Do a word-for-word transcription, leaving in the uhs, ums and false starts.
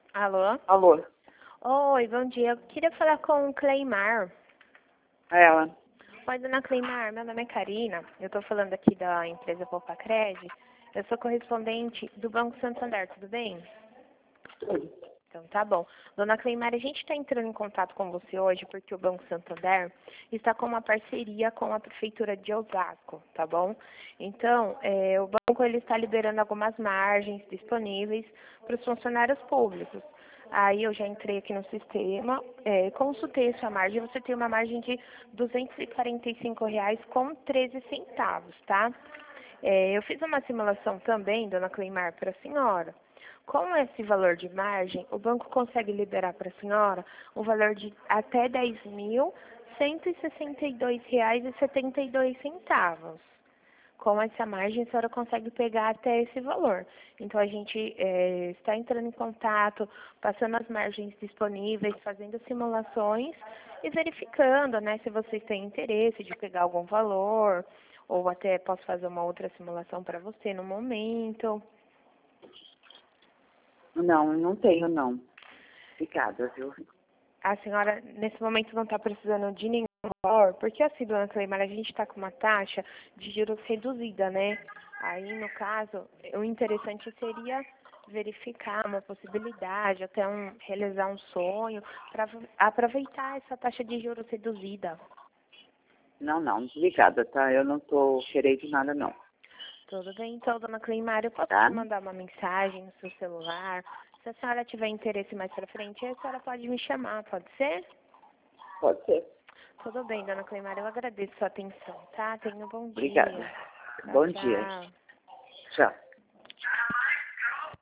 Alô? Alô, Oi, bom dia. Eu queria falar com o Cleimar. ela. Oi, dona Cleimar, meu nome é Karina. Eu estou falando aqui da empresa Popacred. Eu sou correspondente do Banco Santander, tudo bem? Tudo. Então, tá bom. Dona Cleimar, a gente está entrando em contato com você hoje porque o Banco Santander está com uma parceria com a Prefeitura de Osasco, tá bom? Então, é, o banco ele está liberando algumas margens disponíveis para os funcionários públicos. Aí eu já entrei aqui no sistema, é, consultei a sua margem, você tem uma margem de duzentos e quarenta e cinco reais com treze centavos, tá? É, eu fiz uma simulação também, dona Cleimar, para a senhora. Com esse valor de margem, o banco consegue liberar para a senhora um valor de até dez mil cento e sessenta e dois reais e setenta e dois centavos. Com essa margem, a senhora consegue pegar até esse valor. Então, a gente é, está entrando em contato, passando as margens disponíveis, fazendo simulações e verificando, né, se vocês têm interesse de pegar algum valor, ou até posso fazer uma outra simulação para você no momento. Não, não tenho não. Obrigada, viu? A senhora, nesse momento, não está precisando de nenhum valor, porque assim, dona Cleimar, a gente está com uma taxa de juros reduzida, né? Aí, no caso, o interessante seria verificar uma possibilidade, até um, realizar um sonho, para aproveitar essa taxa de juros reduzida. Não, não. Obrigada, tá? Eu não tô querendo nada, não. Tudo bem, então, dona Cleimar, eu posso Tá? te mandar uma mensagem no seu celular? Se a senhora tiver interesse mais para frente, a senhora pode me chamar, pode ser? Pode ser. Tudo bem, dona Cleimar, eu agradeço a sua atenção, tá? Tenha um bom Obrigada. dia. Tchau, Bom dia. tchau. Tchau.